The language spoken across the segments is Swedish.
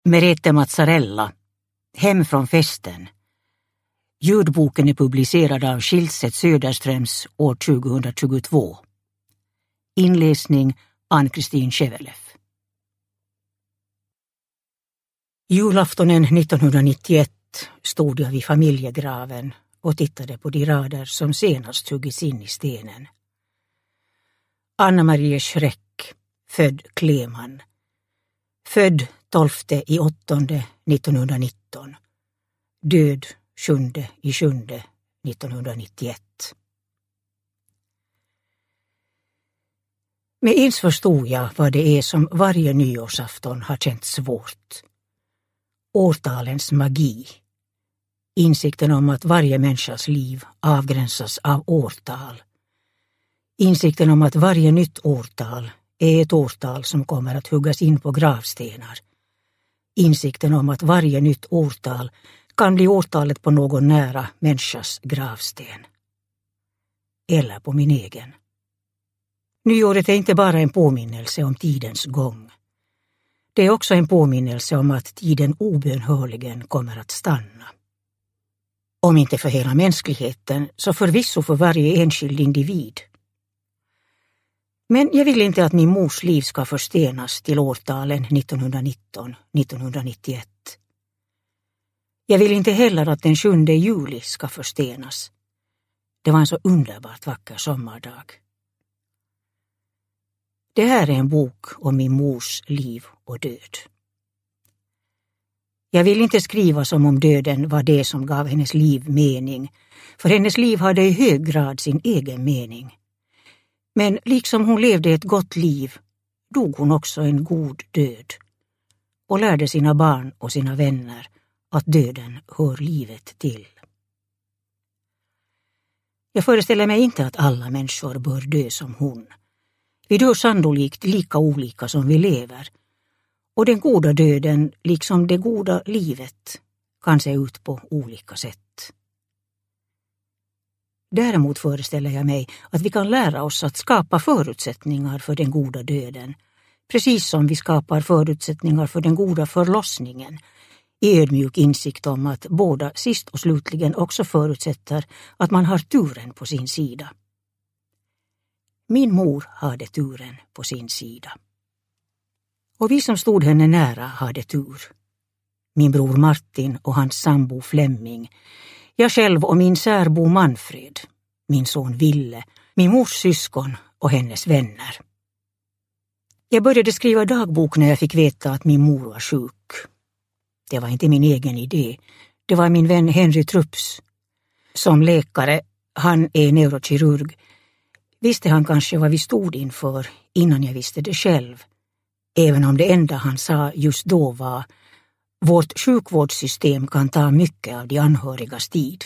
Merete Mazzarella, Hem från festen. Ljudboken är publicerad av Schiltze Söderströms år 2022. Inläsning Ann-Kristin Schewelef. Julaftonen 1991 stod jag vid familjegraven och tittade på de rader som senast huggits in i stenen. Anna-Marie Schreck, född Kleman. Född 12/8/1919. Död 7/7/1991. Med ens förstod jag vad det är som varje nyårsafton har känts svårt. Årtalens magi. Insikten om att varje människas liv avgränsas av årtal. Insikten om att varje nytt årtal är ett årtal som kommer att huggas in på gravstenar. Insikten om att varje nytt årtal kan bli årtalet på någon nära människas gravsten. Eller på min egen. Nyåret är inte bara en påminnelse om tidens gång. Det är också en påminnelse om att tiden obönhörligen kommer att stanna. Om inte för hela mänskligheten, så förvisso för varje enskild individ. Men jag vill inte att min mors liv ska förstenas till årtalen 1919-1991. Jag vill inte heller att den 7 juli ska förstenas. Det var en så underbart vacker sommardag. Det här är en bok om min mors liv och död. Jag vill inte skriva som om döden var det som gav hennes liv mening, för hennes liv hade i hög grad sin egen mening. Men liksom hon levde ett gott liv, dog hon också en god död och lärde sina barn och sina vänner att döden hör livet till. Jag föreställer mig inte att alla människor bör dö som hon. Vi dör sannolikt lika olika som vi lever, och den goda döden, liksom det goda livet, kan se ut på olika sätt. Däremot föreställer jag mig att vi kan lära oss att skapa förutsättningar för den goda döden, precis som vi skapar förutsättningar för den goda förlossningen, i ödmjuk insikt om att båda sist och slutligen också förutsätter att man har turen på sin sida. Min mor hade turen på sin sida. Och vi som stod henne nära hade tur. Min bror Martin och hans sambo Flemming, jag själv och min särbo Manfred, min son Ville, min mors syskon och hennes vänner. Jag började skriva dagbok när jag fick veta att min mor var sjuk. Det var inte min egen idé. Det var min vän Henry Trupps. Som läkare, han är neurokirurg, visste han kanske vad vi stod inför innan jag visste det själv. Även om det enda han sa just då var: vårt sjukvårdssystem kan ta mycket av de anhörigas tid.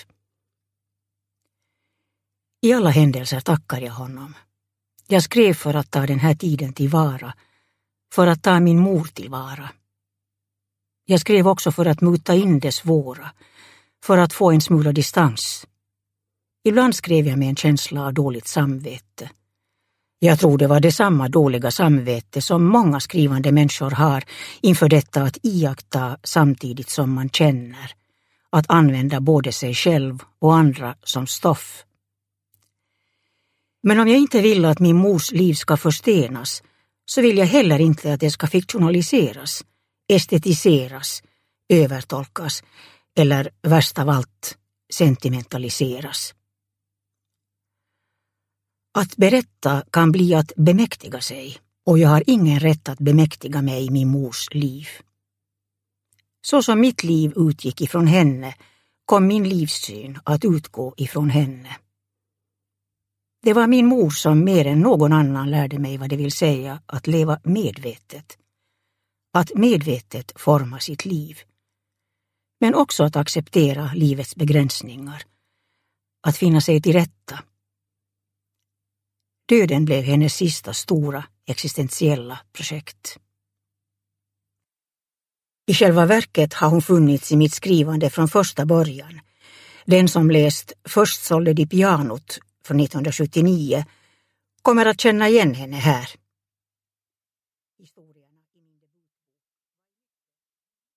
I alla händelser tackar jag honom. Jag skrev för att ta den här tiden tillvara, för att ta min mor tillvara. Jag skrev också för att muta in det svåra, för att få en smula distans. Ibland skrev jag med en känsla av dåligt samvete. Jag tror det var det samma dåliga samvete som många skrivande människor har inför detta att iaktta samtidigt som man känner, att använda både sig själv och andra som stoff. Men om jag inte vill att min mors liv ska förstenas, så vill jag heller inte att det ska fiktionaliseras, estetiseras, övertolkas eller värst av allt sentimentaliseras. Att berätta kan bli att bemäktiga sig, och jag har ingen rätt att bemäktiga mig i min mors liv. Så som mitt liv utgick ifrån henne, kom min livssyn att utgå ifrån henne. Det var min mor som mer än någon annan lärde mig vad det vill säga att leva medvetet. Att medvetet forma sitt liv. Men också att acceptera livets begränsningar. Att finna sig till rätta. Döden blev hennes sista stora existentiella projekt. I själva verket har hon funnits i mitt skrivande från första början. Den som läst Först sålde de pianot från 1979 kommer att känna igen henne här.